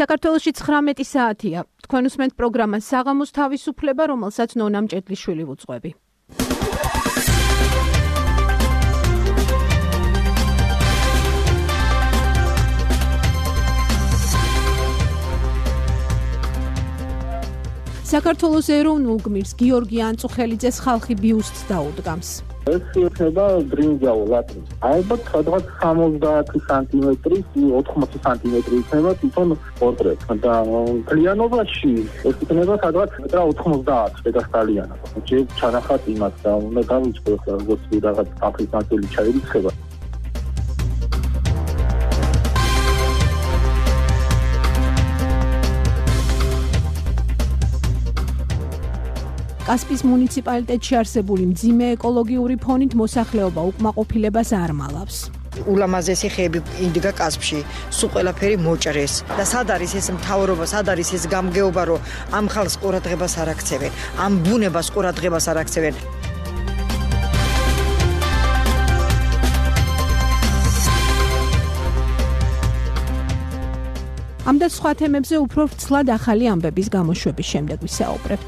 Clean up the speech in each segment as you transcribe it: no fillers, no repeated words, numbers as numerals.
საქართველოში 19 საათია. თქვენ უსმენთ პროგრამას საღამოს თავისუფლება, რომელსაც ნონა მჭედლიშვილი ვუძღვები. საქართველოს ეროვნულ გმირს გიორგი ანწუხელიძეს ხალხი ბიუსტს დაუდგამს. ეს იქნება ბრინჯაულად. ალბათ სადღაც 70 სანტიმეტრი, 80 სანტიმეტრი იქნება თვითონ პორტრეტი. და მთლიანობაში ეს იქნება სადღაც 90 დედასტალიანად. ჯერ ჩანახat იმას და უნდა გავიწყო ხა როგორც რაღაც აფრის ნაწილი ჩაირიცხება. კასპიის მუნიციპალიტეტში არსებული მძიმე ეკოლოგიური ფონით მოსახლეობა უკმაყოფილებას არ მალავს. ულამაზესი ხეები ინდგა კასპში, სულ ყველაფერი მოჭრეს და სად არის ეს მთავრობა, სად არის ეს გამგეობა, რომ ამ ხალხს ყურადღებას არ აქცევენ, ამ ბუნებას ყურადღებას არ აქცევენ. ამ და სხვა თემებზე უფრო ვრცლად ახალი ამბების გამოშვების შემდეგ ვისაუბრებთ.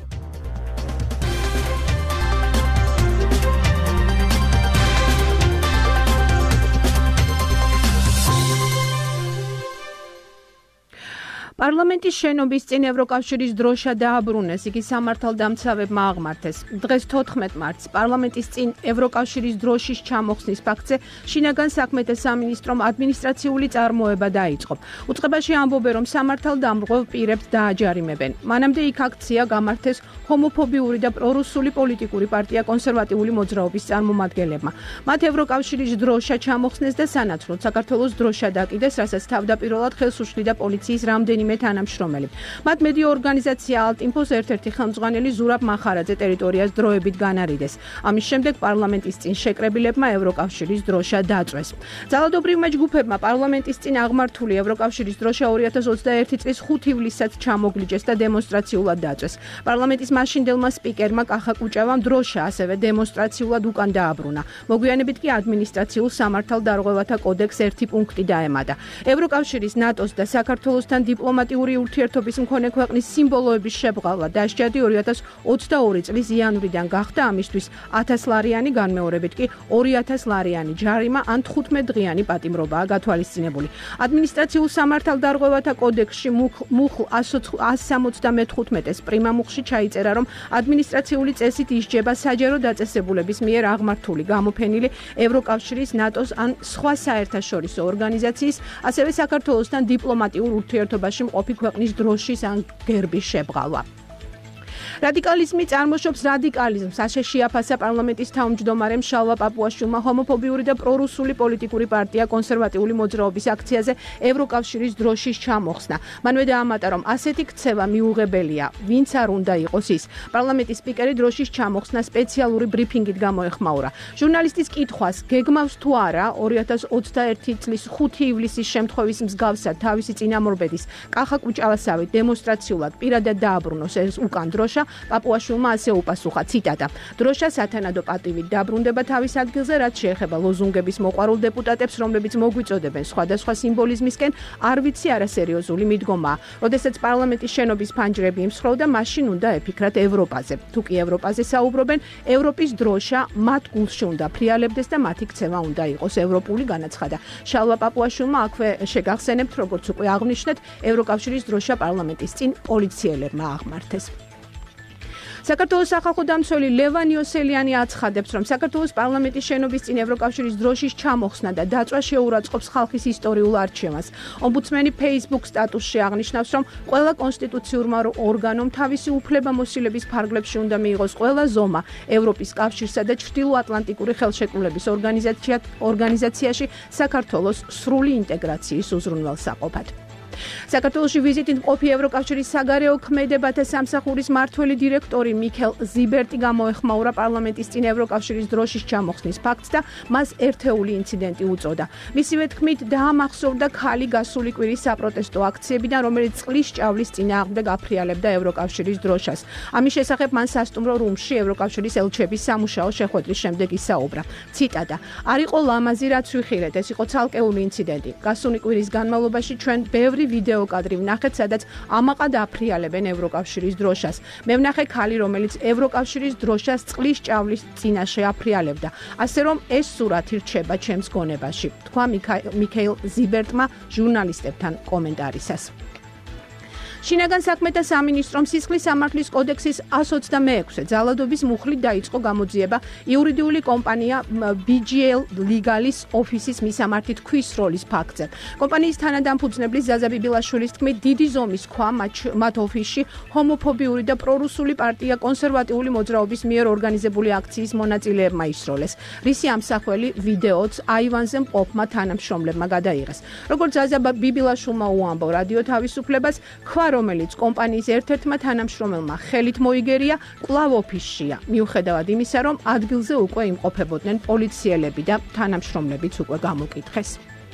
პარლამენტის შენობის წინ ევროკავშირის დროშა დააბრუნეს, იგი სამართალდამცავებმა აღმართეს. დღეს 14 მარტს პარლამენტის წინ ევროკავშირის დროშის ჩამოხსნის ფაქტზე შინაგან საქმეთა სამინისტრომ ადმინისტრაციული წარმოება დაიწყო. უწყებაში ამბობენ, რომ სამართალდამღებ პირებს დააჯარიმებენ. მანამდე იქ აქცია გამართეს ჰომოფობიური და პრორუსული პოლიტიკური პარტია კონსერვატიული მოძრაობის წარმომადგენლებმა. მათ ევროკავშირის დროშა ჩამოხსნეს და სანაცვლოდ საქართველოს დროშა დაკიდეს, რასაც თავდაპირველად ხელს უშლიდა პოლიციის რამდენიმე თანამშრომელი. მათ მედია ორგანიზაცია ალტინფოს ერთ-ერთი ხელმძღვანელი ზურაბ მახარაძე ტერიტორიას დროებით განარიდეს. ამის შემდეგ პარლამენტის წინ შეკრებილებმა ევროკავშირის დროშა დაწვეს. ძალადობრივმა ჯგუფებმა პარლამენტის წინ აღმართული ევროკავშირის დროშა 2021 წლის 5 ივლისსაც ჩამოგლიჯეს და დემონსტრაციულად დაწვეს. პარლამენტის მაშინდელმა სპიკერმა კახა კუჭავამ დროშა ასევე დემონსტრაციულად უკან დააბრუნა. მოგვიანებით კი ადმინისტრაციულ სამართალდარღვევათა კოდექს ერთი პუნქტი დაემატა. ევროკავშირის, ნატოს და საქართველოსთან დიპლომატიური ურთიერთობის მქონე ქვეყნის სიმბოლოების შებრალვა დასჯადი 2022 წლის იანვრიდან გახდა, ამისთვის 1000 ლარიანი, განმეორებით კი 2000 ლარიანი ჯარიმა ან 15 დღიანი პატიმრობაა გათვალისწინებული. ადმინისტრაციულ სამართალდარღვევათა კოდექსში მუხლ 175-ის პრიმა მუხლში ჩაიწერა, რომ ადმინისტრაციული წესით ისჯება საჯარო დაწესებულების მიერ აღმართული, გამოფენილი ევროკავშირის, ნატოს ან სხვა საერთაშორისო ორგანიზაციის, ასევე საქართველოსთან დიპლომატიურ ურთიერთობაში მყოფი ქვეყნის დროშის ან გერბის შებრალვა. რადიკალიზმი წარმოშობს რადიკალიზმს, ასე შეაფასა პარლამენტის თავმჯდომარემ შალვა პაპუაშვილმა ჰომოფობიური და პრორუსული პოლიტიკური პარტია კონსერვატიული მოძრაობის აქციაზე ევროკავშირის დროშის ჩამოხსნა. მანვე დაამატა, რომ ასეთი ქცევა მიუღებელია, ვინც არ უნდა იყოს ის. პარლამენტის სპიკერი დროშის ჩამოხსნა სპეციალური ბრიფინგით გამოეხმაურა. ჟურნალისტის კითხვას, გეგმავს თუ არა 2021 წლის 5 ივლისის შემთხვევის მსგავსად თავისი წინამორბედის კახა კუჭავასავით დემონსტრაციულად პირადად დააბრუნოს ეს უკან დროშა, პაპუაშვილმა ასე უპასუხა, ციტატა: დროშა სათანადო პატივით დაბრუნდება თავის ადგილზე, რაც შეეხება ლოზუნგების მოყვარულ დეპუტატებს, რომლებიც მოგვიწოდებენ სხვადასხვა სიმბოლიზმისკენ, არ ვიცი არასერიოზული მიდგომაა. როდესაც პარლამენტის შენობის ფანჯრები იმსხვრევდა, მაშინ უნდა ეფიქრათ ევროპაზე. თუ კი ევროპაზე საუბრობენ, ევროპის დროშა მათ გულში უნდა ფრიალებდეს და მათი ქცევა უნდა იყოს ევროპული, განაცხადა შალვა პაპუაშვილმა. აქვე შეგახსენებთ, როგორც უკვე აღნიშნეთ, ევროკავშირის დროშა პარლამენტის წინ პოლიციელებმა აღმართეს. საქართველოს სახალხო დამცველი ლევან იოსელიანი აცხადებს, რომ საქართველოს პარლამენტის შენობის წინ ევროკავშირის დროშის ჩამოხსნა და დაწვა შეურაცხყოფს ხალხის ისტორიულ არჩევანს. ომბუდსმენი Facebook სტატუსში აღნიშნავს, რომ ყველა კონსტიტუციურმა ორგანომ თავისი უფლებამოსილების ფარგლებში უნდა მიიღოს ყველა ზომა ევროპის კავშირსა და ჩრდილოატლანტიკური ხელშეკრულების ორგანიზაციაში საქართველოს სრული ინტეგრაციის უზრუნველსაყოფად. საქართველოში ვიზიტით მყოფი ევროკავშირის საგარეო ქმედებათა სამსახურის მმართველი დირექტორი მიქელ ზიბერტი გამოეხმაურა პარლამენტის წინ ევროკავშირის დროშის ჩამოხსნის ფაქტს და მას ერთეული ინციდენტი უწოდა. მისივე თქმით, დაამახსოვრდა ქალი გასული კვირის საპროტესტო აქციებიდან, რომელიც წყლის ჭავლის წინააღმდეგ აფრიალებდა ევროკავშირის დროშას. ამის შესახებ მან სასტუმრო რუმში ევროკავშირის ელჩების სამუშაო შეხვედრის შემდეგ ისაუბრა. ციტატა: არ იყო ლამაზი, რაც ვიხილეთ, ეს იყო ცალკეული ინციდენტი. გასული კვირის განმავლობაში ჩვენ ბევრი გაცილებული ვიდეო კადრი ვნახეთ, სადაც ამაყად აფრიალებენ ევროკავშირის დროშას. მე ვნახე ქალი, რომელიც ევროკავშირის დროშას წყლის ჭავლის წინაშე აფრიალებდა. ასე რომ ეს სურათი რჩება ჩემს გონებაში, თქვა მიქაილ ზიბერტმა ჟურნალისტებთან კომენტარისას. შინაგან საქმეთა სამინისტრომ სისხლის სამართლის კოდექსის 126-ე ძალადობის მუხლით დაიწყო გამოძიება იურიდიული კომპანია BGL Legalis ოფისის მისამართით ქვის როლის ფაქტზე. კომპანიის თანადამფუძნებლის ზაზა ბიბილაშვილის თქმით, დიდი ზომის ქვა მათ ოფისში ჰომოფობიური და პრორუსული პარტია კონსერვატიული მოძრაობის მიერ ორგანიზებული აქციის მონაწილეებმა ისროლეს. რისი ამსახველი ვიდეოც აივანზე მყოფმა თანამშრომლებმა გადაიღეს. როგორც ზაზა ბიბილაშვილმა უამბო რადიო თავისუფლებას, ქვა რომელიც კომპანიის ერთ-ერთმა თანამშრომელმა ხელით მოიგერია, კვლავ ოფისშია. მიუხედავად იმისა, რომ ადგილზე უკვე იმყოფებოდნენ პოლიციელები და თანამშრომლებიც უკვე გამოკითხეს.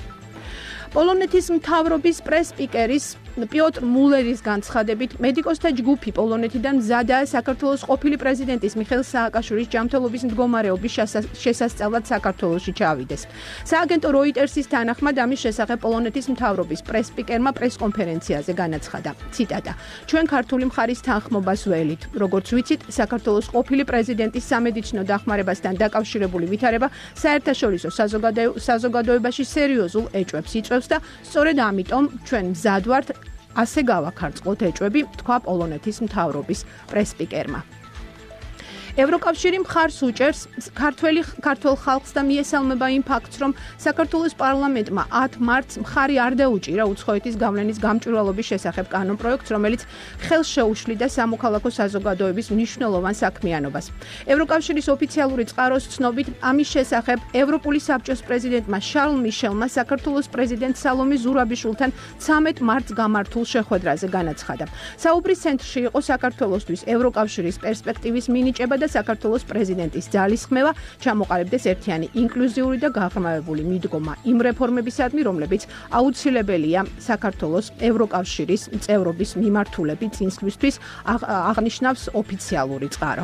პოლონეთის მთავრობის პრეს-სპიკერის პიოტრ მულერის განცხადებით, მედიკოსთა ჯგუფი პოლონეთიდან მზადაა საქართველოს ყოფილი პრეზიდენტის მიხეილ სააკაშვილის ჯანმრთელობის მდგომარეობის შესასწავლად საქართველოში ჩავიდეს. სააგენტო როიტერსის თანახმად ამის შესახებ პოლონეთის მთავრობის პრეს-სპიკერმა პრეს-კონფერენციაზე განაცხადა. ციტატა: ჩვენ ქართული მხარის თანხმობას ველით. როგორც ვიცით, საქართველოს ყოფილი პრეზიდენტის სამედიცინო დახმარებასთან დაკავშირებული ვითარება საერთაშორისო საზოგადოებაში სერიოზულ ეჭვებს იწვევს და სწორედ ამიტომ ჩვენ მზად ვართ ასე გავაქარწყლოთ ეჭვები, თქვა პოლონეთის მთავრობის პრეს-სპიკერმა. ევროკავშირი მხარს უჭერს ქართველ ხალხს და მიესალმება იმ ფაქტს, რომ საქართველოს პარლამენტმა 10 მარტს მხარი არ დაუჭირა უცხოეთის გავლენის გამჭვირვალობის შესახებ კანონპროექტს, რომელიც ხელს შეუშლიდა სამოქალაქო საზოგადოების მნიშვნელოვან საქმიანობას. ევროკავშირის ოფიციალური წყაროს ცნობით, ამის შესახებ ევროპული საბჭოს პრეზიდენტმა შარლ მიშელმა საქართველოს პრეზიდენტ სალომე ზურაბიშვილთან 13 მარტს გამართულ შეხვედრაზე განაცხადა. საუბრის ცენტრში იყო საქართველოსთვის ევროკავშირის პერსპექტივის მინიჭება და საქართველოს პრეზიდენტის ძალისხმევა ჩამოყალიბდეს ერთიანი ინკლუზიური და გაღრმავებული მიდგომა იმ რეფორმებისადმი, რომლებიც აუცილებელია საქართველოს ევროკავშირის წევრობის მიმართულებით წინსვლისთვის, აღნიშნავს ოფიციალური წყარო.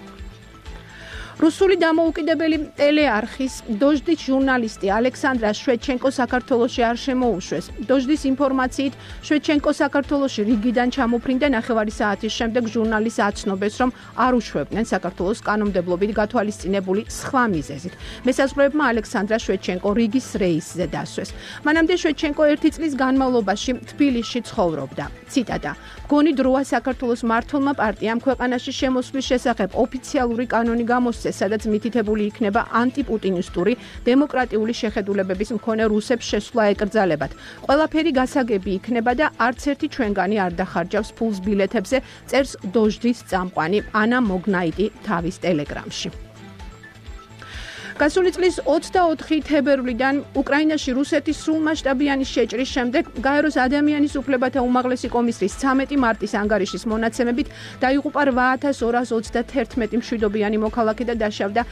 რუსული დამოუკიდებელი ტელეარხის დოჟდის ჟურნალისტი ალექსანდრა შვედჩენკო საქართველოში არ შემოუშვეს. დოჟდის ინფორმაციით, შვედჩენკო საქართველოში რიგიდან ჩამოფრინდა ნახევარი საათის შემდეგ ჟურნალისტს აცნობეს, რომ არ უშვებდნენ საქართველოს კანონმდებლობით გათვალისწინებული სხვა მიზეზით. მესაზღვრეებმა ალექსანდრა შვედჩენკო რიგის რეისზე დასვეს. მანამდე შვედჩენკო 1 წლის განმავლობაში თბილისში ცხოვრობდა. ციტატა: მგონი დროა საქართველოს მმართველმა პარტიამ ქვეყანაში შემოსვლის შესახებ ოფიციალური კანონი გამოსცეს, სადაც მითითებული იქნება ანტიპუტინისტური დემოკრატიული შეხედულებების მქონე რუსებს შესვლა ეკრძალებათ. ყველაფერი გასაგები იქნება და არც ერთი ჩვენგანი არ დახარჯავს ფულს ბილეთებზე, წერს დოჟდის წამყვანი ანა მოგნაიტი თავის ტელეგრამში. გასული წლის 24 თებერვლიდან უკრაინაში რუსეთის სრულმასშტაბიანი შეჭრის შემდეგ გაეროს ადამიანის უფლებათა უმაღლესი კომისრის 13 მარტის ანგარიშის მონაცემებით დაიღუპა 8231 მშვიდობიანი მოქალაქე და დაშავდა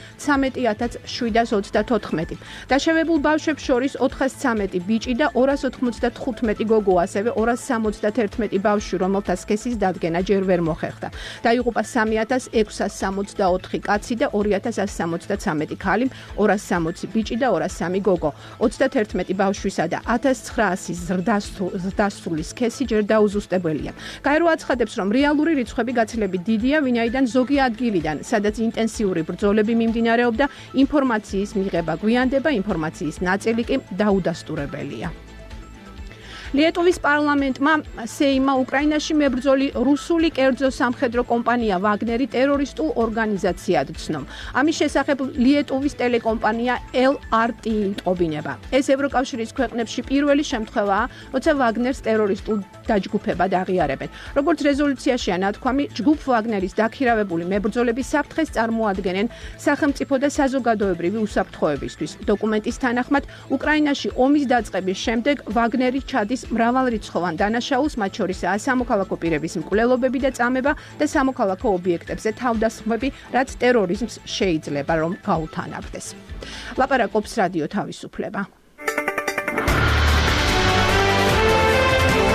13724. დაშავებულ ბავშვებს შორის 413 ბიჭი და 295 გოგო, ასევე 271 ბავშვი, რომელთა სქესის დადგენა ჯერ ვერ მოხერხდა. დაიღუპა 3664 კაცი და 2173 ქალი, 260 ბიჭი და 203 გოგო. 31 ბავშვისა და 1900 ზრდასრული სქესი ჯერ დაუზუსტებელია. გაერო აცხადებს, რომ რეალური რიცხვები გაცილებით დიდია, ვინაიდან ზოგი ადგილიდან, სადაც ინტენსიური ბრძოლები მიმდინარეობდა, ინფორმაციის მიღება გვიანდება, ინფორმაციის ნაწილი კი დაუდასტურებელია. ლიეტუვის პარლამენტმა სეიმმა უკრაინაში მებრძოლი რუსული კერძო სამხედრო კომპანია ვაგნერი ტერორისტულ ორგანიზაციად ცნო. ამის შესახებ ლიეტუვის ტელეკომპანია LRT ტყობინება. ეს ევროკავშირის ქვეყნებში პირველი შემთხვევაა, როცა ვაგნერს ტერორისტულ დაჯგუფებად აღიარებენ. როგორც რეზოლუციაშია ნათქვამი, ჯგუფ ვაგნერის დაქირავებული მებრძოლები საფრთხეს წარმოადგენენ სახელმწიფო და საზოგადოებრივი უსაფრთხოებისთვის. დოკუმენტის თანახმად, უკრაინაში ომის დაწყების შემდეგ ვაგნერი ჩადის მრავალრიცხოვან დანაშაულს, მათ შორისაა სამოქალაქო პირების მკვლელობები და წამება და სამოქალაქო ობიექტებზე თავდასხმები, რაც ტერორიზმს შეიძლება რომ გაუთანაბრდეს. ლაპარაკობს რადიო თავისუფლება.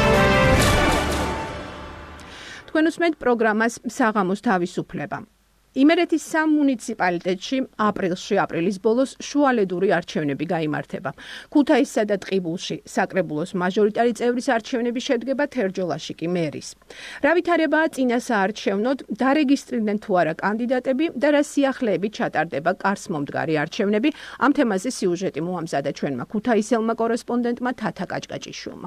თქვენ უსმენთ პროგრამას საღამოს თავისუფლება. იმერეთის სამ მუნიციპალიტეტში აპრილის ბოლოს შუალედური არჩევნები გაიმართება. ქუთაისსა და ტყიბულში საკრებულოს მაჟორიტარი წევრის არჩევნები შედგება, თერჯოლაში კი მერის. რა ვითარებაა წინა საარჩევნოდ, დარეგისტრირდნენ თუ არა კანდიდატები და რა სიახლეებით ჩატარდება კარსმომდგარი არჩევნები, ამ თემაზე სიუჟეტი მოამზადა ჩვენმა ქუთაისელმა კორესპონდენტმა თათა კაჭკაჭიშვილმა.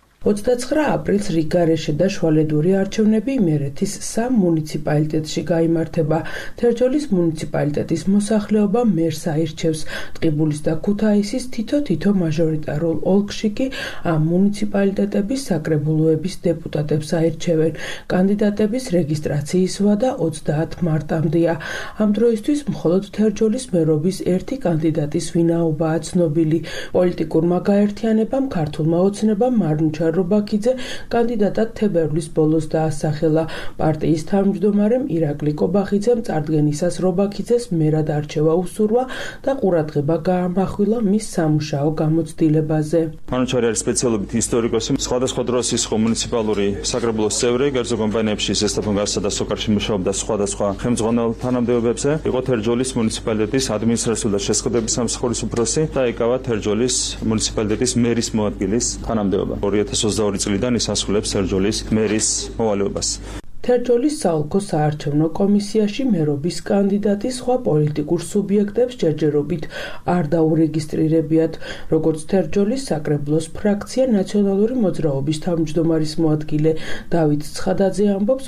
29 აპრილს რიგარეშე და შუალედური არჩევნები იმერეთის სამ მუნიციპალიტეტში გაიმართება. თერჯოლის მუნიციპალიტეტის მოსახლეობა მერს აირჩევს. ტყიბულის და ქუთაისის თითო მაჟორიტარულ ოლქში კი ამ მუნიციპალიტეტების საკრებულოების დეპუტატებს აირჩევენ. კანდიდატების რეგისტრაციის ვადა 30 მარტამდეა. ამ დროისთვის მხოლოდ თერჯოლის მერობის ერთი კანდიდატის ვინაობაა ცნობილი. პოლიტიკურმა გაერთიანებამ ქართულმა ოცნებამ მარნუჩარ რობაქიძე კანდიდატად თებერვლის ბოლოს დაასახელა. პარტიის თავმჯდომარემ ირაკლი კობახიძემ წარდგენისას რობაქიძეს მერად არჩევა უსურვა და ყურადღება გაამახვილა მის სამუშაო გამოცდილებაზე. მარნუჩარი არის სპეციალობით ისტორიკოსი, სხვადასხვა დროს ის მუნიციპალური საკრებულოს წევრი, კერძო კომპანიებში ზესტაფონ გარსა და სოკარში მუშაობდა სხვადასხვა ხელმძღვანელ თანამდებობებზე, იყო თერჯოლის მუნიციპალიტეტის ადმინისტრაციული და შესყიდვების სამსახურის უფროსი და ეკავა თერჯოლის მუნიციპალიტეტის მერის მოადგილის თანამდებობა. 2022 წლიდან ის ასრულებს თერჯოლის მერის მოვალეობას. თერჯოლის საოლქო საარჩევნო კომისიაში მერობის კანდიდატი სხვა პოლიტიკურ სუბიექტებს ჯერჯერობით არ დაურეგისტრირებიათ, როგორც თერჯოლის საკრებულოს ფრაქცია ნაციონალური მოძრაობის თავმჯდომარის მოადგილე დავით ცხადაძე ამბობს,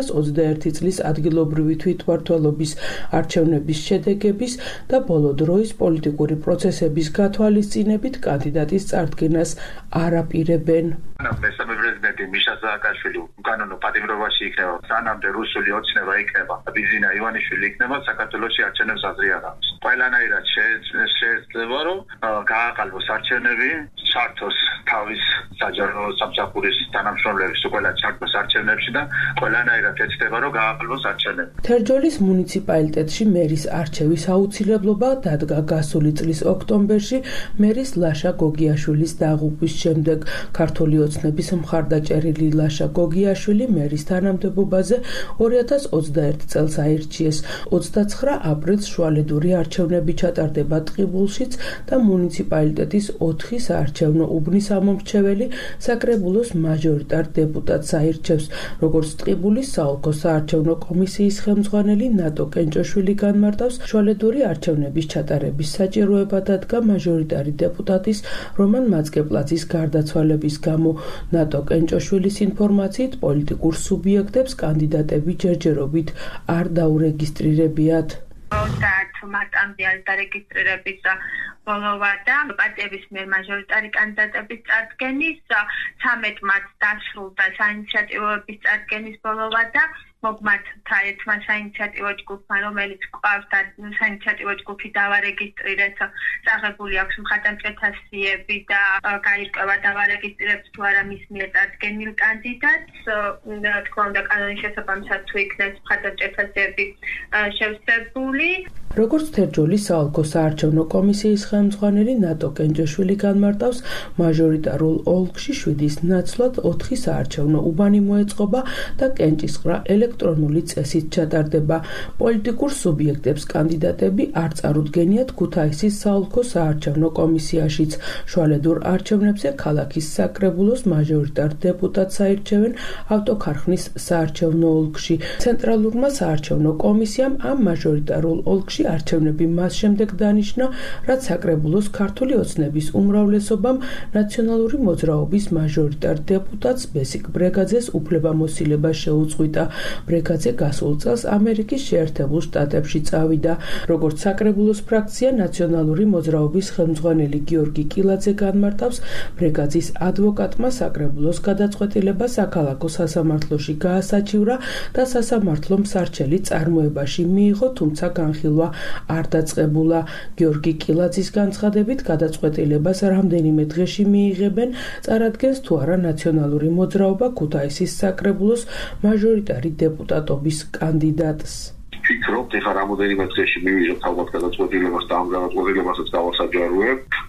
2021 წლის ადგილობრივი თვითმმართველობის არჩევნების შედეგების და ბოლო დროის პოლიტიკური პროცესების გათვალისწინებით კანდიდატის წარდგენას არ აპირებენ. მესამე პრეზიდენტი მიშა სააკაშვილი უკანონო პატიმრობაში იქნება, სანამდე რუსული ოცნება იქნება, ბიზინა ივანიშვილი იქნება, საქართველოში არჩევნებს აზრი არ აქვს. ყველანაირად შეიძლება რომ გააყალბოს არჩევნები, ჩართოს თავის საჯარო სამსახურის თანამშრომლების ყველა ჩართოს არჩევნებში და ყველანაირად ეცდება რომ გააყალბოს არჩევნები. თერჯოლის მუნიციპალიტეტში მერის არჩევის აუცილებლობა დადგა გასული წლის ოქტომბერში მერის ლაშა გოგიაშვილის დაღუპვის შემდეგ. ქართული ოცნების მხარდაჭერილი ლაშა გოგიაშვილი მერის თანამდებობაზე 2021 წელს აირჩიეს. 29 აპრილს შუალედური არჩევნები ჩატარდება ტყიბულშიც და მუნიციპალიტეტის 4 საარჩევნო უბნის ამომრჩეველი საკრებულოს მაჟორიტარ დეპუტატს აირჩევს. როგორც ტყიბულის საოლქო საარჩევნო კომისიის ხელმძღვანელი ნატო კენჭოშვილი განმარტავს, შუალედური არჩევნების ჩატარების საჭიროება დადგა მაჟორიტარი დეპუტატის რომან მაცგეპლაძის გარდაცვალების გამო. ნატო კენჭოშვილის ინფორმაციით პოლიტიკურ სუბიექტებს კანდიდატები ჯერჯერობით არ დაურეგისტრირებიათ. 30 მარტამდე არის დარეგისტრირების ბოლოვა და პარტიების მიერ მაჟორიტარი კანდიდატების წარდგენის 13 მარტს დასრულდა საინიციატივოების წარდგენის ბოლოვა და მოგმართთა ერთმა საინიციატივო ჯგუფმა, რომელიც ყავს და საინიციატივო ჯგუფი დავარეგისტრირეთ, წაღებული აქვს მხარდამჭერთა სიები და გაირკვევა დავარეგისტრირებს თუ არა მის მიერ წარდგენილ კანდიდატს. თქმა უნდა, კანონის შესაბამისად თუ იქნეს მხარდამჭერთა სიები შევსებული. როგორც თერჯოლის საოლქო საარჩევნო კომისიის ხელმძღვანელი ნატო კენჭოშვილი განმარტავს, მაჟორიტარულ ოლქში 7-ის ნაცვლად 4 საარჩევნო უბანი მოეწყობა და კენჭისყრა ელექტრონული წესით ჩატარდება. პოლიტიკურ სუბიექტებს კანდიდატები არ წარუდგენიათ ქუთაისის საოლქო საარჩევნო კომისიაშიც. შუალედურ არჩევნებზე ქალაქის საკრებულოს მაჟორიტარ დეპუტატს აირჩევენ ავტოქარხნის საარჩევნო ოლქში. ცენტრალურმა საარჩევნო კომისიამ ამ მაჟორიტარულ ოლქში არჩევნები მას შემდეგ დანიშნა, რაც საკრებულოს ქართული ოცნების უმრავლესობამ ნაციონალური მოძრაობის მაჟორიტარ დეპუტატს ბესიკ ბრეგაძეს უფლებამოსილება შეუწყვიტა. ბრეგაძე გასულ წელს ამერიკის შეერთებულ შტატებში წავიდა. როგორც საკრებულოს ფრაქცია ნაციონალური მოძრაობის ხელმძღვანელი გიორგი კილაძე განმარტავს, ბრეგაძის ადვოკატმა საკრებულოს გადაწყვეტილება საქალაქო სასამართლოში გაასაჩივრა და სასამართლომ სარჩელი წარმოებაში მიიღო, თუმცა განხილვა არ დაწყებულა. გიორგი კილაძის განცხადებით, გადაწყვეტილებას რამდენიმე დღეში მიიღებენ, წარადგენს თუ არა ნაციონალური მოძრაობა ქუთაისის საკრებულოს მაჟორიტარი დეპუტატობის კანდიდატს. ვფიქრობთ, ეხლა რამოდენიმე დღეში მივიღებთ ალბათ გადაწყვეტილებას და ამ გადაწყვეტილებასაც გავასაჯაროებ.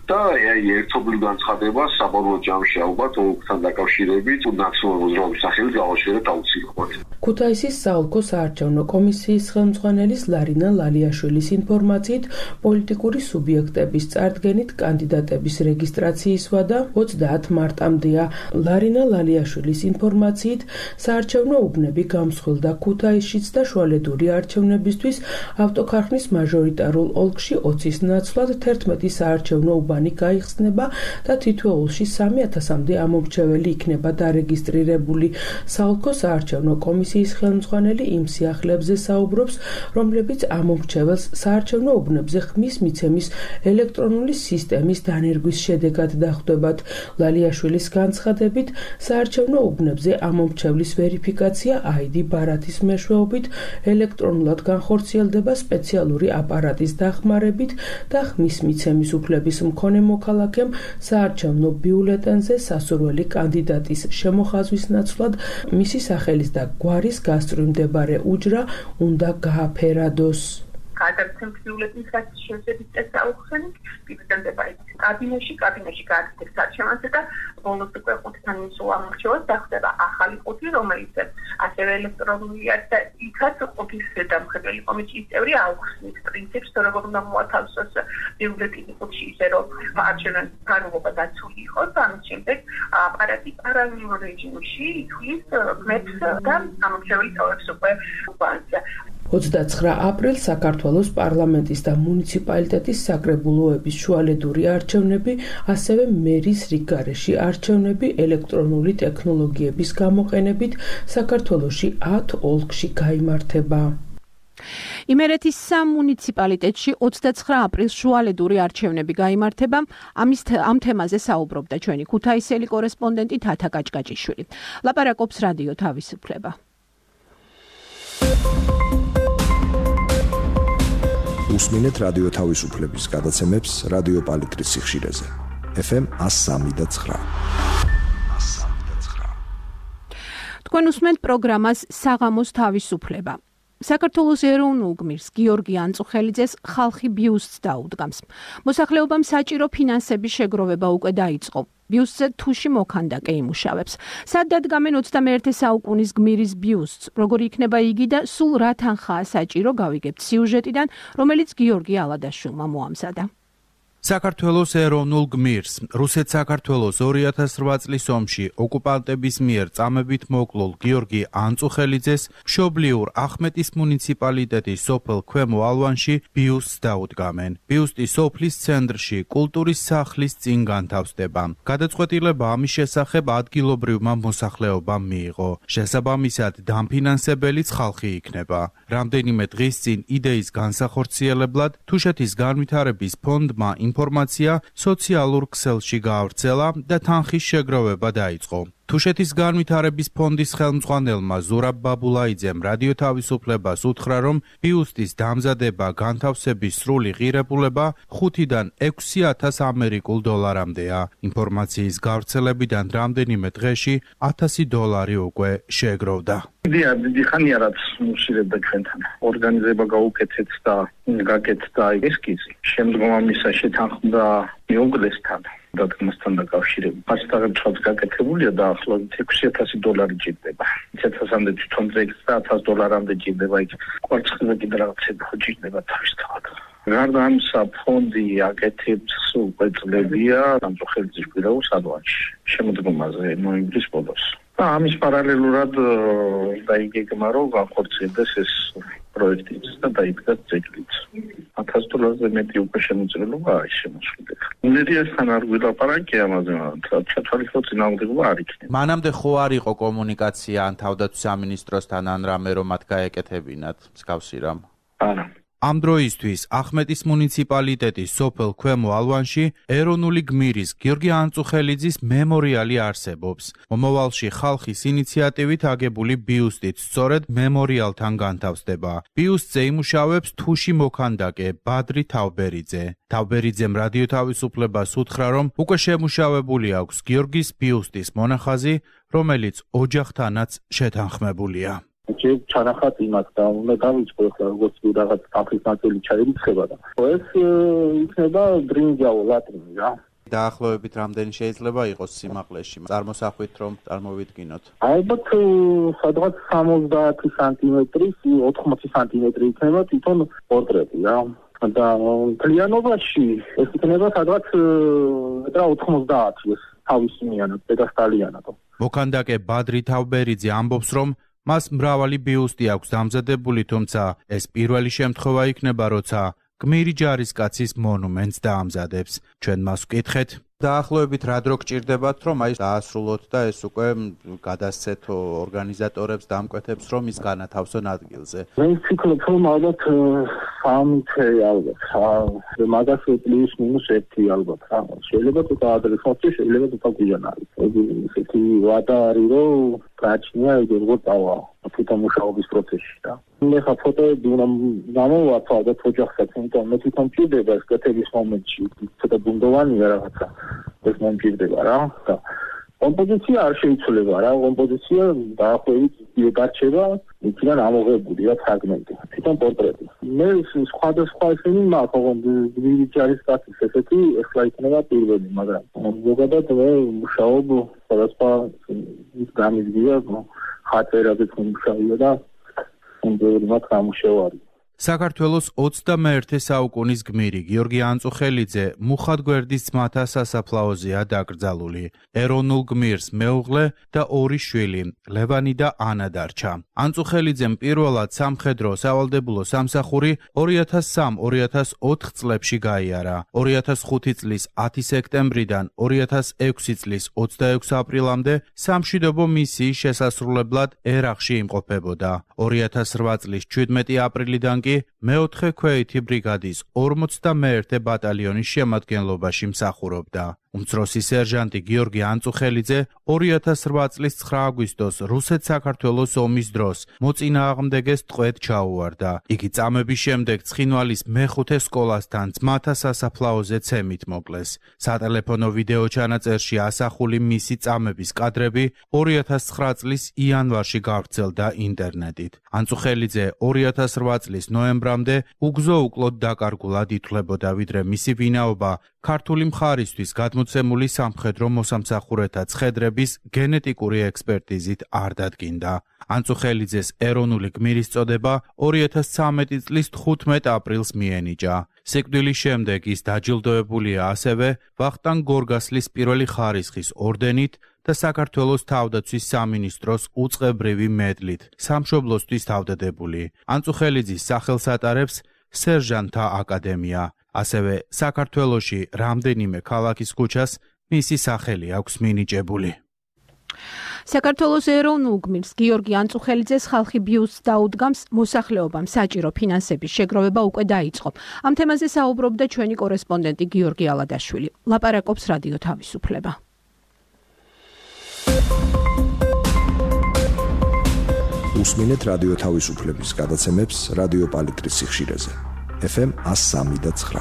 და ერთობლივ განცხადებას საბოლოო ჯამში ალბათ ოლქთან დაკავშირებით ნაციონალური მოძრაობის სახელით გავაჩერეთ აუცილებლად. ქუთაისის საოლქო საარჩევნო კომისიის ხელმძღვანელის ლარინა ლალიაშვილის ინფორმაციით, პოლიტიკური სუბიექტების წარდგენით კანდიდატების რეგისტრაციის ვადა 30 მარტამდეა. ლარინა ლალიაშვილის ინფორმაციით, საარჩევნო უბნები გამსხვილდა ქუთაისშიც და შუალედური არჩევნებისთვის ავტოქარხნის მაჟორიტარულ ოლქში 20-ის ნაცვლად 11 საარჩევნო უბანი გაიხსნება და თითოეულში 3000-მდე ამომრჩეველი იქნება დარეგისტრირებული. საოლქო საარჩევნო კომისიის ხელმძღვანელი იმ სიახლეებზე საუბრობს, რომლებიც ამომრჩეველს საარჩევნო უბნებზე ხმის მიცემის ელექტრონული სისტემის დანერგვის შედეგად დახვდებათ. ლალიაშვილის განცხადებით, საარჩევნო უბნებზე ამომრჩევლის ვერიფიკაცია ID ბარათის მეშვეობით ელექტრონულად განხორციელდება სპეციალური აპარატის დახმარებით და ხმის მიცემის უფლების მქონე მოქალაქემ საარჩევნო ბიულეტენზე სასურველი კანდიდატის შემოხაზვის ნაცვლად მისი სახელის და გვარის გასწვრივ მდებარე უჯრა უნდა გააფერადოს. გადაცემ ბიულეტენის გასაშევების წესს აუხსენით, პიბრძანდება ის კაბინეტში გააკეთებს არჩევანზე და ბოლოს უკვე ხუთთან მისულ ამორჩევას დახვდება ახალი ყუთი, რომელიც ასევე ელექტრონულია და იქაც ყუთის ზედამხედველი კომისიის წევრი აუხსნის პრინციპს, როგორ უნდა მოათავსოს ბიულეტენი ყუთში ისე, რომ არჩევანის განმავლობა დაცული იყოს, ამის შემდეგ აპარატი პარალელურ რეჟიმში ითვლის ხმებს და ამორჩეველი ტოვებს უკვე უბანს. 29 აპრილს საქართველოს პარლამენტის და მუნიციპალიტეტის საკრებულოების შუალედური არჩევნები, ასევე მერის რიგგარეში არჩევნები ელექტრონული ტექნოლოგიების გამოყენებით საქართველოში 10 ოლქში გაიმართება. იმერეთის სამ მუნიციპალიტეტში 29 აპრილს შუალედური არჩევნები გაიმართება. ამ თემაზე საუბრობდა ჩვენი ქუთაისელი კორესპონდენტი თათა კაჭკაჭიშვილი. ლაპარაკობს რადიო თავისუფლება. უსმინეთ რადიო თავისუფლების გადაცემებს რადიო პალიტრის სიხშირეზე. FM 103.9. თქვენ უსმენთ პროგრამას საღამოს თავისუფლება. საქართველოს ეროვნულ გმირს გიორგი ანწუხელიძეს ხალხი ბიუსტს დაუდგამს. მოსახლეობამ საჭირო ფინანსების შეგროვება უკვე დაიწყო. ბიუსტზე თუში მოქანდაკე იმუშავებს. სად დადგამენ 21 საუკუნის გმირის ბიუსტს, როგორი იქნება იგი და სულ რა თანხაა საჭირო, გავიგებთ სიუჟეტიდან, რომელიც გიორგი ალადაშვილმა მოამზადა. საქართველოს ეროვნულ გმირს რუსეთ-საქართველოს 2008 წლის ომში ოკუპანტების მიერ წამებით მოკლულ გიორგი ანწუხელიძეს მშობლიურ ახმეტის მუნიციპალიტეტის სოფელ ქვემო ალვანში ბიუსტს დაუდგამენ. ბიუსტი სოფლის ცენტრში კულტურის სახლის წინ განთავსდება. გადაწყვეტილება ამის შესახებ ადგილობრივმა მოსახლეობამ მიიღო. შესაბამისად დამფინანსებელიც ხალხი იქნება. რამდენიმე დღის წინ იდეის განსახორციელებლად თუშეთის განვითარების ფონდმა ინფორმაცია სოციალურ ქსელში გაავრცელა და თანხის შეგროვება დაიწყო. თუშეთის განვითარების ფონდის ხელმძღვანელმა ზურაბ ბაბულაიძემ რადიო თავისუფლებას უთხრა, რომ ბიუსტის დამზადება განთავსების სრული ღირებულება 5-დან 6,000 ამერიკულ დოლარამდეა. ინფორმაციის გავრცელებიდან რამდენიმე დღეში $1000 უკვე შეგროვდა. იდეა დიდი ხანია რაც მუშირებდა ჩვენთან. ორგანიზება გაუკეთეთ და გაკეთდა ესკიზი. შემდგომ ამისა შეთანხმდა მეუღლესთან დადგმასთან დაკავშირებით. მასშტაბებშიც გაკეთებულია და ახლობით $6,000 ჭირდება. $1,000-მდე თვითონ ძეგლს და $1,000-მდე ჭირდება იქ კვარცხლბეკი კიდე რაღაცები ჭირდება თავისთავად. გარდა ამისა ფონდი აკეთებს უკვე წლებია ანწუხელიძის გვირაბის ალვანში. შემოდგომაზე ნოემბრის ბოლოს. და ამის პარალელურად დაიგეგმა რომ განხორციელდეს ეს პროექტიც და დაიდგა ძეგლიც. $1000-ზე მეტი უკვე შემოწირება არის შემოსული. უნერიასთან არ ვილაპარაკე ამაზე, ჩათვალისწინო წინააღმდეგობა არ იქნება. მანამდე ხო არ იყო კომუნიკაცია ან თავდაცვის სამინისტროსთან ან რამე რომ მათ გაეკეთებინათ მსგავსი რამ? არა. ამ დროისთვის ახმეტის მუნიციპალიტეტის სოფელ ქვემო ალვანში ეროვნული გმირის გიორგი ანწუხელიძის მემორიალი არსებობს. მომავალში ხალხის ინიციატივით აგებული ბიუსტით სწორედ მემორიალთან განთავსდება. ბიუსტზე იმუშავებს თუში მოქანდაკე ბადრი თავბერიძე. თავბერიძემ რადიო თავისუფლებას უთხრა, რომ უკვე შემუშავებული აქვს გიორგის ბიუსტის მონახაზი, რომელიც ოჯახთანაც შეთანხმებულია. ჯერ ჩანახат იმას და უნდა დავიწყო ახლა როგორც რაღაც საფრის ნაწილი ჩაირიცხება და ეს იქნება ბრინჯაო ლატრინი რა. დაახლოებით რამდენი შეიძლება იყოს სიმაღლეში? წარმოსახვით რომ წარმოვიდგინოთ. ალბათ სადღაც 70 სანტიმეტრის 80 სანტიმეტრი იქნება თვითონ პორტრეტი რა. და მთლიანობაში ეს იქნება სადღაც 90 თავისმიანად პედესტალიანად. მოქანდაკე ბადრი თავბერიძე ამბობს, რომ მას მრავალი ბიუსტი აქვს დამზადებული, თუმცა ეს პირველი შემთხვევა იქნება, როცა გმირი ჯარისკაცის მონუმენტს დაამზადებს. ჩვენ მას ვკითხეთ, დაახლოებით რა დრო გჭირდებათ, რომ აი დაასრულოთ და ეს უკვე გადასცეთ ორგანიზატორებს, დამკვეთებს, რომ ის განათავსონ ადგილზე. მე ვფიქრობ, რომ ალბათ 3 წელი ალბათ. მაგას პლუს მინუს 1 ალბათ. შეიძლება თუ დაადრეს ხოთი, შეიძლება თუ გვიანარი. ესეთი ვადა არის, რომ გაჩნია ეგ როგორ დავა თვითონ მუშაობის პროცესში და მე ხა ფოტოები უნდა გამოვაცხო და ოჯახსაც იმიტომ მე თვითონ მჭირდება ეს კეთების მომენტში ცოტა ბუნდოვანია რაღაცა ეს მომჭირდება რა და კომპოზიცია არ შეიცვლება რა კომპოზიცია დაახლოებით დარჩება იქიდან ამოღებული რა ფრაგმენტი თვითონ პორტრეტი მე სხვადასხვა ისინი მაქვს გმირი ჯარისკაცის ესეთი ახლა იქნება პირველი მაგრამ ზოგადად მე მუშაობ სხვადასხვა გამიზგია ხაწერებით მუშაობია და უნდერმათ გამუშავარი საქართველოს 21 საუკუნის გმირი გიორგი ანწუხელიძე მუხათგვერდის ძმათა სასაფლაოზეა დაკრძალული. ეროვნულ გმირს მეუღლე და 2 შვილი, ლევანი და ანა დარჩა. ანწუხელიძემ პირველად სამხედრო სავალდებულო სამსახური 2003-2004 წლებში გაიარა. 2005 წლის 10 სექტემბრიდან 2006 წლის 26 აპრილამდე სამშვიდობო მისიის შესასრულებლად ერაყში იმყოფებოდა. 2008 წლის 17 აპრილიდან მეოთხე ქვეითი ბრიგადის 41 ბატალიონის შემადგენლობაში მსახურობდა. უმცროსი სერჟანტი გიორგი ანწუხელიძე 2008 წლის 9 აგვისტოს რუსეთ-საქართველოს ომის დროს მოწინააღმდეგეს ტყვედ ჩაუვარდა. იგი წამების შემდეგ ცხინვალის მეხუთე სკოლასთან ძმათა სასაფლაოზე ცემით მოკლეს. სატელეფონო ვიდეო ჩანაწერში ასახული მისი წამების კადრები 2009 წლის იანვარში გავრცელდა ინტერნეტით. ანწუხელიძე 2008 წლის ნოემბრამდე უგზო-უკლოდ დაკარგულად ითვლებოდა, ვიდრე მისი ვინაობა ქართული მხარისთვის გადმოცემული სამხედრო მოსამსახურეთა ცხედრების გენეტიკური ექსპერტიზით არ დადგინდა. ანწუხელიძეს ეროვნული გმირის წოდება 2013 წლის 15 აპრილს მიენიჭა. სიკვდილის შემდეგ ის დაჯილდოებულია ასევე ვახტანგ გორგასლის პირველი ხარისხის ორდენით და საქართველოს თავდაცვის სამინისტროს უწყებრივი მედლით, სამშობლოსთვის თავდადებული. ანწუხელიძის სახელს ატარებს სერჟანტთა აკადემია. ასევე საქართველოში რამდენიმე ქალაქის ქუჩას მისი სახელი აქვს მინიჭებული. საქართველოს ეროვნულ გმირს გიორგი ანწუხელიძეს ხალხი ბიუსტს დაუდგამს მოსახლეობამ საჭირო ფინანსების შეგროვება უკვე დაიწყო. ამ თემაზე საუბრობდა ჩვენი კორესპონდენტი გიორგი ალადაშვილი. ლაპარაკობს რადიო თავისუფლება. უსმინეთ რადიო თავისუფლების გადაცემებს რადიო პალიტრის სიხშირეზე. FM 103.9.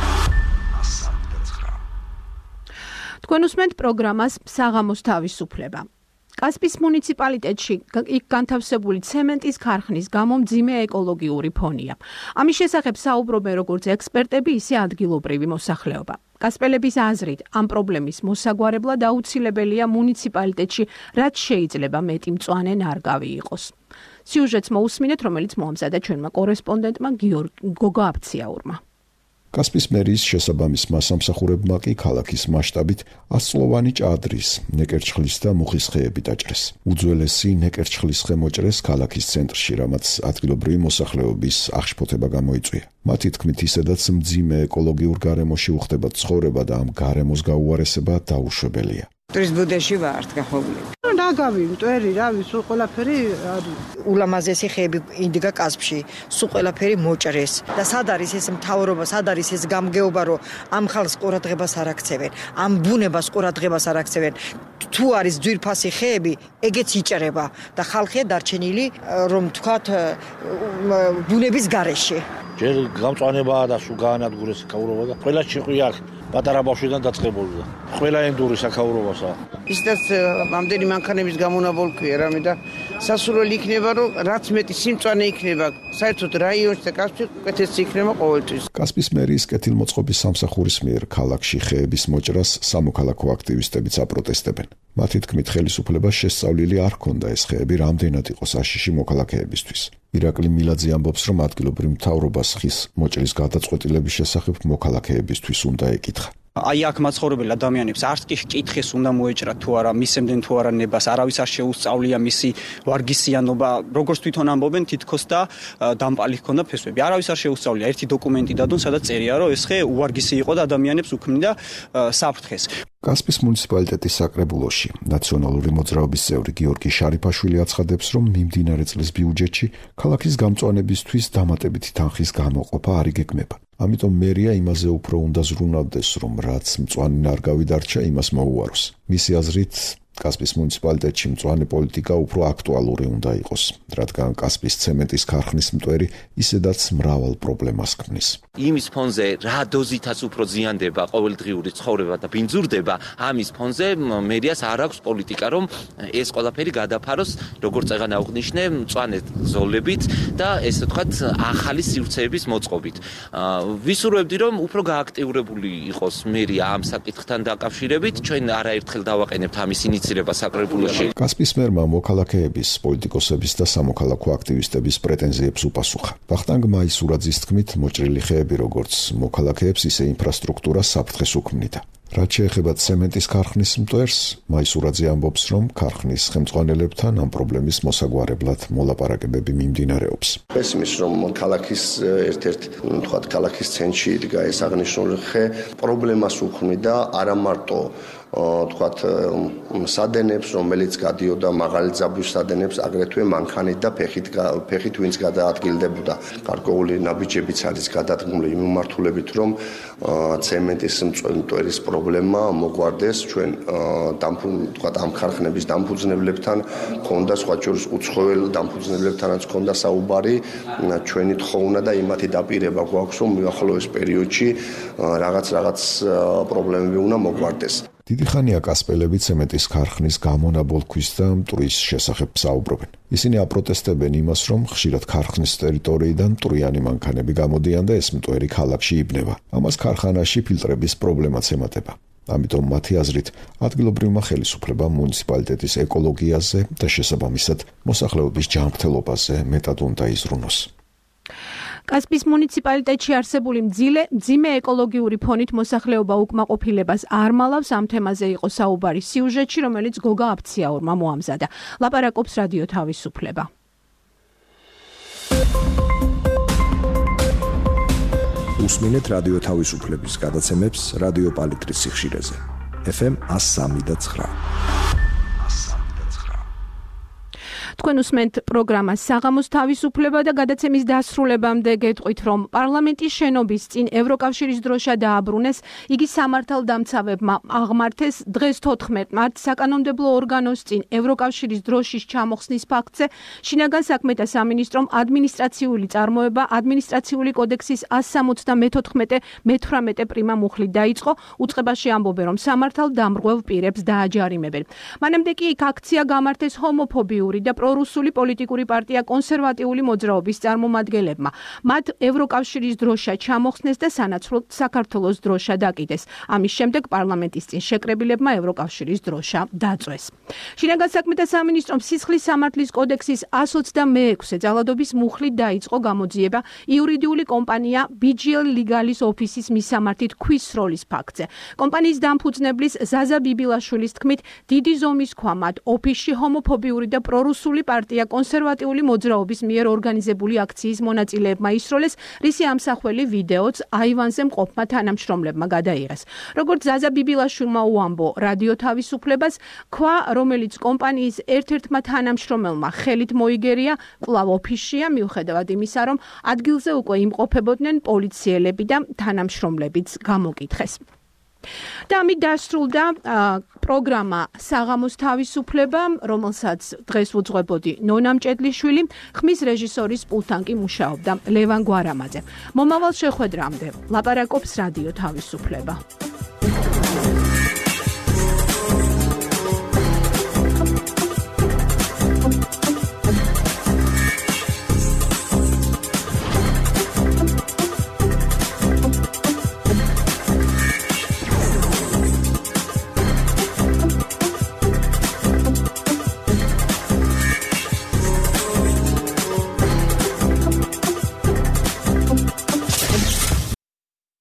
თქვენ უსმენთ პროგრამას საღამოს თავისუფლება. კასპის მუნიციპალიტეტში იქ განთავსებული ცემენტის ქარხნის გამო მძიმე ეკოლოგიური ფონია. ამის შესახებ საუბრობენ როგორც ექსპერტები, ისე ადგილობრივი მოსახლეობა. კასპელების აზრით, ამ პრობლემის მოსაგვარებლად აუცილებელია მუნიციპალიტეტში რაც შეიძლება მეტი მწვანე ნარგავი იყოს. სიუჟეტს მოусმინეთ, რომელიც მოამზადა ჩვენმა კორესპონდენტმა გოგო აფციაურმა. კასპის მერიის შესაბამის მასამსახურებმა კი ქალაქის მასშტაბით 100-წლოვანი ჭადრის, ნეკერჩხლის და მუხის ხეები დაჭრეს. უძველესი ნეკერჩხლის ხე მოჭრეს ქალაქის ცენტრში, რამაც ადგილობრივი მოსახლეობის აღშფოთება გამოიწვია. მათი თქმით, ისედაც მძიმე ეკოლოგიურ გარემოში უხდება ცხოვრება და ამ გარემოს გაუარესება დაუშვებელია. ტურის ბუდეში ვართ გახობილი. ნაგავი, მტვერი, რავი, სულ ყველაფერი არის. ულამაზესი ხეები ინდგა კასპში, სულ ყველაფერი მოჭრეს და სად არის ეს მთავრობა, სად არის ეს გამგეობა, რომ ამ ხალხს ყურადღებას არ აქცევენ, ამ ბუნებას ყურადღებას არ აქცევენ. თუ არის ძვირფასი ხეები, ეგეც იჭრება და ხალხია დარჩენილი, რომ თქვათ ბუნების გარეშე. ჯერ გამწვანებაა და სულ გაანადგურეს საკაურობა და ყველა ჭიყვი აქ პატარა ბავშვიდან დაწყებულდა. ყველა ენდური საკაურობასა. ისედაც ამდენი მანქანების გამონაბოლქვია რამე და სასურველი იქნება, რომ რაც მეტი სიმწვანე იქნება, საერთოდ რაიონს და კასპის უკეთესი იქნება ყოველთვის. კასპის მერიის კეთილმოწყობის სამსახურის მიერ ქალაქში ხეების მოჭრას სამოქალაქო აქტივისტებიც აპროტესტებენ. მათი თქმით, ხელისუფლებას შესწავლილი არ ჰქონდა ეს ხეები რამდენად იყო საშიში მოქალაქეებისთვის. ირაკლი მილაძე ამბობს, რომ ადგილობრივ მთავრობას ხის მოჭრის გადაწყვეტილების შესახებ მოქალაქეებისთვის უნდა ეკითხა. აი აქ მაცხოვრებელ ადამიანებს არც კი კითხეს უნდა მოეჭრა თუ არა, მისემდნენ თუ არა ნებას, არავის არ შეუსწავლია მისი ვარგისიანობა, როგორც თვითონ ამბობენ, თითქოს და დამპალი ჰქონდა ფესვები. არავის არ შეუსწავლია, ერთი დოკუმენტი დადონ, სადაც წერია, რომ ეს ხე უვარგისი იყო და ადამიანებს უქმნიდა საფრთხეს. კასპის მუნიციპალიტეტის საკრებულოში ნაციონალური მოძრაობის წევრი გიორგი შარიფაშვილი აცხადებს, რომ მიმდინარე წლის ბიუჯეტში ქალაქის გამწვანებისთვის დამატებითი თანხის გამოყოფა არ იგეგმება. ამიტომ მერია იმაზე უფრო უნდა ზრუნავდეს, რომ რაც მწვანე ნარგავი დარჩა, იმას მოუაროს. მისი აზრით, კასპის მუნიციპალიტეტში მწვანე პოლიტიკა უფრო აქტუალური უნდა იყოს, რადგან კასპის ცემენტის ქარხნის მტვერი ისედაც მრავალ პრობლემას ქმნის. იმის ფონზე რა დოზითაც უფრო ზიანდება ყოველდღიური ცხოვრება და ბინძურდება, ამის ფონზე მერიას არ აქვს პოლიტიკა, რომ ეს ყველაფერი გადაფაროს, როგორც წეგან აღნიშნე, მწვანე ზოლებით და ესე ვთქვათ, ახალი სივრცეების მოწყობით. ვისურვებდი, რომ უფრო გააქტიურებული იყოს მერია ამ საკითხთან დაკავშირებით, ჩვენ არაერთხელ დავაყენებთ ამის საკრებულოში. კასპის მერმა მოქალაქეების, პოლიტიკოსების და სამოქალაქო აქტივისტების პრეტენზიებს უპასუხა. ვახტანგ მაისურაძის თქმით, მოჭრილი ხეები როგორც მოქალაქეებს, ისე ინფრასტრუქტურას საფრთხეს უქმნიდა. რაც შეეხება ცემენტის ქარხნის მტვერს, მაისურაძე ამბობს, რომ ქარხნის ხელმძღვანელებთან ამ პრობლემის მოსაგვარებლად მოლაპარაკებები მიმდინარეობს. ესმის, რომ ქალაქის ერთ-ერთ, თქვათ, ქალაქის ცენტრში იდგა ეს აღნიშნული ხე, პრობლემას უქმნიდა არა მარტო თქვათ სადენებს, რომელიც გადიოდა მაღალი ძაბვის სადენებს, აგრეთვე მანქანით და ფეხით ვინც გადაადგილდებოდა. გარკვეული ნაბიჯებიც არის გადადგმული იმ მიმართულებით, რომ ცემენტის მტვერის პრობლემა მოგვარდეს. ჩვენ თქვათ ამ ქარხნების დამფუძნებლებთან ქონდა სხვა შორის უცხოელ დამფუძნებლებთანაც ქონდა საუბარი, ჩვენი თხოვნა და იმათი დაპირება გვაქვს, რომ მიახლოეს პერიოდში რაღაც პრობლემები უნდა მოგვარდეს. დიდი ხანია კასპელები ცემენტის ქარხნის გამონაბოლქვის და მტვრის შესახებ საუბრობენ. ისინი აპროტესტებენ იმას, რომ ხშირად ქარხნის ტერიტორიიდან მტვრიანი მანქანები გამოდიან და ეს მტვერი ქალაქში იბნევა. ამას ქარხანაში ფილტრების პრობლემაც ემატება. ამიტომ მათი აზრით, ადგილობრივმა ხელისუფლებამ მუნიციპალიტეტის ეკოლოგიაზე და შესაბამისად მოსახლეობის ჯანმრთელობაზე მეტად უნდა იზრუნოს. კასპის მუნიციპალიტეტში არსებული მძიმე ეკოლოგიური ფონით მოსახლეობა უკმაყოფილებას არ მალავს, ამ თემაზე იყო საუბარი სიუჟეტში, რომელიც გოგა აფციაურმა მოამზადა. ლაპარაკობს რადიო თავისუფლება. უსმინეთ რადიო თავისუფლების გადაცემებს რადიო პალიტრის სიხშირეზე. FM 103.9. თქვენ უსმენთ პროგრამას საღამოს თავისუფლება და გადაცემის დასრულებამდე გეტყვით, რომ პარლამენტის შენობის წინ ევროკავშირის დროშა დააბრუნეს, იგი სამართალდამცავებმა აღმართეს დღეს 14 მარტს საკანონმდებლო ორგანოს წინ ევროკავშირის დროშის ჩამოხსნის ფაქტზე შინაგან საქმეთა სამინისტრომ ადმინისტრაციული წარმოება ადმინისტრაციული კოდექსის 174-მე 18 პრიმა მუხლით დაიწყო, უწყებაში ამბობენ, რომ სამართალდამრღვევ პირებს დააჯარიმებენ. მანამდე კი იქ აქცია გამართეს ჰომოფობიური და პრორუსული პოლიტიკური პარტია კონსერვატიული მოძრაობის წარმომადგენლებმა. მათ ევროკავშირის დროშა ჩამოხსნეს და სანაცვლოდ საქართველოს დროშა დაკიდეს. ამის შემდეგ პარლამენტის წინ შეკრებილებმა ევროკავშირის დროშა დაწვეს. შინაგან საქმეთა სამინისტრომ სისხლის სამართლის კოდექსის 126 ძალადობის მუხლით დაიწყო გამოძიება იურიდიული კომპანია BGL Legalis ოფისის მისამართით ქვისროლის ფაქტზე. კომპანიის დამფუძნებლის ზაზა ბიბილაშვილის თქმით, დიდი ზომის ქვა მათ ოფისში ჰომოფობიური და პრორუსული პარტია კონსერვატიული მოძრაობის მიერ ორგანიზებული აქციის მონაწილეებმა ისროლეს, რისი ამსახველი ვიდეოც აივანზე მყოფმა თანამშრომლებმა გადაიღეს. როგორც ზაზა ბიბილაშვილმა უამბო რადიო თავისუფლებას, ქვა, რომელიც კომპანიის ერთ-ერთმა თანამშრომელმა ხელით მოიგერია, კვლავ ოფისშია, მიუხედავად იმისა, რომ ადგილზე უკვე იმყოფებოდნენ პოლიციელები და თანამშრომლებიც გამოკითხეს. და ამით დასრულდა პროგრამა საღამოს თავისუფლება, რომელსაც დღეს უძღვებოდი ნონა მჭედლიშვილი, ხმის რეჟისორის პულტთან კი მუშაობდა ლევან გვარამაძე. მომავალ შეხვედრამდე ლაპარაკობს რადიო თავისუფლება.